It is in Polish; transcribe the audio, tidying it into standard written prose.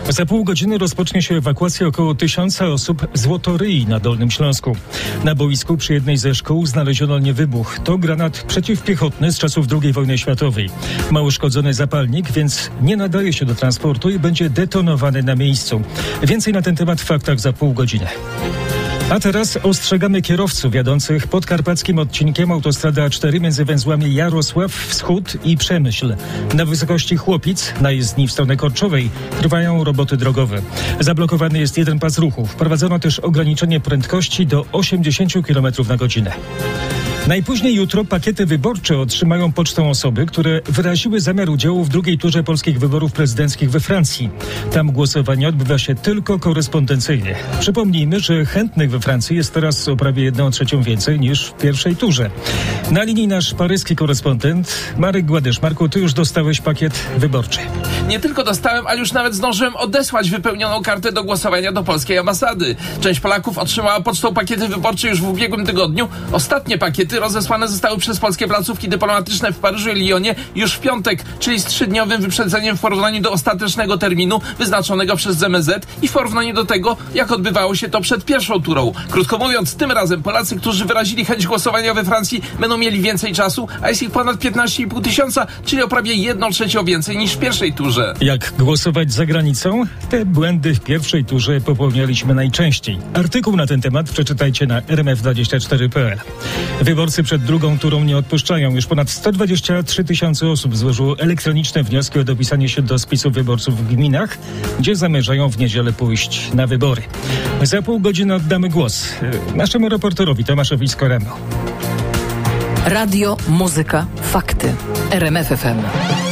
Za pół godziny rozpocznie się ewakuacja około 1000 osób z Łotoryi na Dolnym Śląsku. Na boisku przy jednej ze szkół znaleziono niewybuch. To granat przeciwpiechotny z czasów II wojny światowej. Ma uszkodzony zapalnik, więc nie nadaje się do transportu i będzie detonowany na miejscu. Więcej na ten temat w faktach za pół godziny. A teraz ostrzegamy kierowców jadących podkarpackim odcinkiem autostrady A4 między węzłami Jarosław Wschód i Przemyśl. Na wysokości Chłopic, na jezdni w stronę Korczowej, trwają roboty drogowe. Zablokowany jest jeden pas ruchu. Wprowadzono też ograniczenie prędkości do 80 km na godzinę. Najpóźniej jutro pakiety wyborcze otrzymają pocztą osoby, które wyraziły zamiar udziału w drugiej turze polskich wyborów prezydenckich we Francji. Tam głosowanie odbywa się tylko korespondencyjnie. Przypomnijmy, że chętnych we Francji jest teraz o prawie 1/3 więcej niż w pierwszej turze. Na linii nasz paryski korespondent Marek Gładysz. Marku, ty już dostałeś pakiet wyborczy. Nie tylko dostałem, ale już nawet zdążyłem odesłać wypełnioną kartę do głosowania do polskiej ambasady. Część Polaków otrzymała pocztą pakiety wyborcze już w ubiegłym tygodniu. Ostatnie pakiety rozesłane zostały przez polskie placówki dyplomatyczne w Paryżu i Lyonie już w piątek, czyli z 3-dniowym wyprzedzeniem w porównaniu do ostatecznego terminu wyznaczonego przez ZMZ i w porównaniu do tego, jak odbywało się to przed pierwszą turą. Krótko mówiąc, tym razem Polacy, którzy wyrazili chęć głosowania we Francji, będą mieli więcej czasu, a jest ich ponad 15,5 tysiąca, czyli o prawie 1/3 więcej niż w pierwszej turze. Jak głosować za granicą? Te błędy w pierwszej turze popełnialiśmy najczęściej. Artykuł na ten temat przeczytajcie na rmf24.pl. Wyborcy przed drugą turą nie odpuszczają. Już ponad 123 tysiące osób złożyło elektroniczne wnioski o dopisanie się do spisu wyborców w gminach, gdzie zamierzają w niedzielę pójść na wybory. Za pół godziny oddamy głos naszemu reporterowi Tomaszowi Skoremu. Radio, muzyka, fakty. RMF FM.